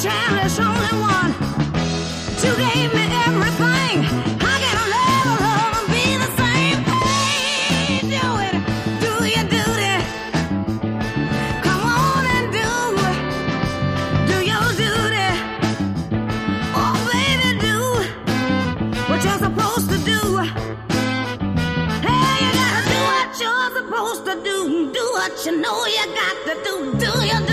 child, there's only one. You gave me everything. How can I love and be the same? Hey, do it, do your duty. Come on and do your duty. Oh, baby, do what you're supposed to do. Hey, you gotta do what you're supposed to do. Do what you know you got to do. Do your duty.